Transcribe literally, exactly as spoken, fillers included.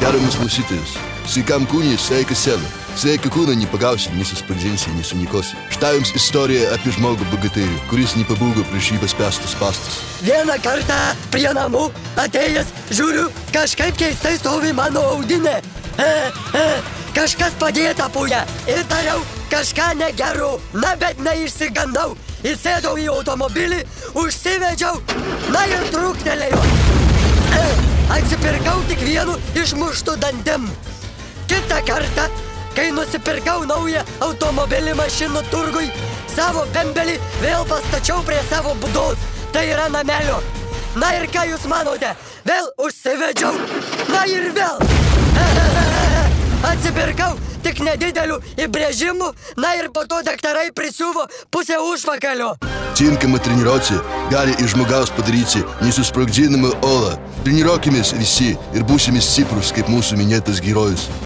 Gerbiamas klausytojus, sveikam kūnui, sveika siela. Sveika kūną nepagausi, nesusprogdinsi, nesunikosi. Štai jums istorija apie žmogų bogatėjų, kuris nepabūgo prieš jį paspęstus pastus. Vieną kartą prie namų atėjęs, žiūriu, kažkaip keistai stovi mano audinė. E, e, kažkas padėta po ją. Ir dariau kažką negero. Na, bet neišsigandau. Įsėdau į automobilį, užsivedžiau, na ir trūktelėjo. E, atsipirkau tik vienu išmuštu dantim. Kitą kartą, kai nusipirkau naują automobilį mašinų turgui, savo bembelį vėl pastačiau prie savo būdos, tai yra namelio. Na ir ką jūs manote? Vėl užsivedžiau, na ir vėl. Atsipirkau tik nedidelių įbrėžimų, na ir po to daktarai prisiuvo pusę užpakalio. Tinkama treniruotė gali iš žmogaus padaryti nesusprogdinamą olą. Treniruokimės visi ir būsime stiprus kaip mūsų minėtas herojus.